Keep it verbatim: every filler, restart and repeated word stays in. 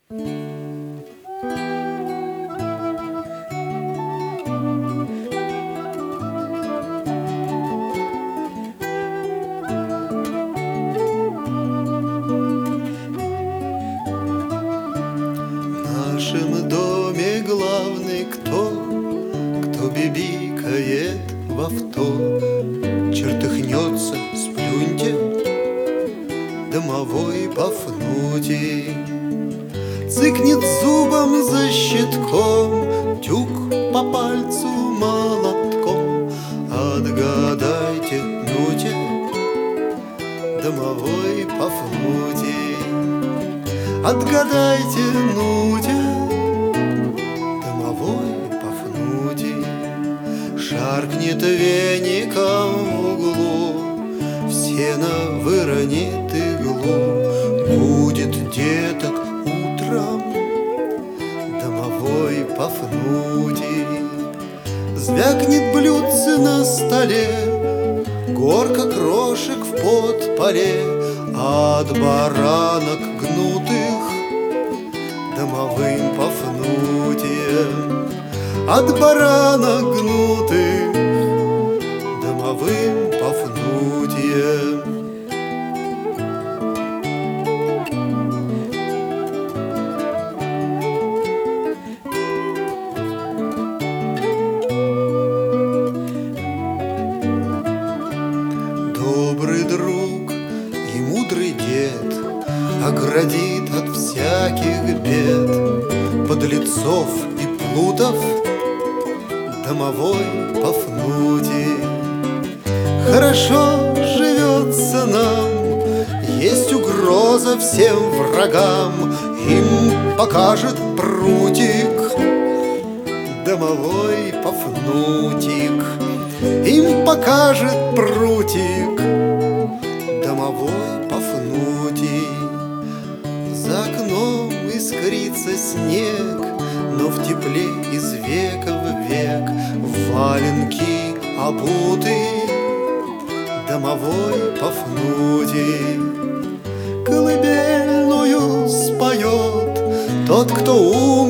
В нашем доме главный кто? Кто бибикает в авто, чертыхнется, сплюньте, домовой Пафнутий. Цыкнет зубом за щитком, тюк по пальцу молотком. Отгадайте, нуте, домовой Пафнутий. Отгадайте, нуте, домовой Пафнутий. Шаркнет веником в углу, в сено выронит иглу. Будет деток утром домовой Пафнутий. Звякнет блюдце на столе, горка крошек в подполе. От баранок гнутых домовым Пафнутием. От баранок гнутых домовым Пафнутием. Добрый друг и мудрый дед оградит от всяких бед подлецов и плутов домовой Пафнутий. Хорошо живется нам, есть угроза всем врагам. Им покажет прутик домовой Пафнутик. Им покажет прутик домовой Пафнутий. За окном искрится снег, но в тепле из века в век в валенки обутый домовой Пафнутий. Колыбельную споет тот, кто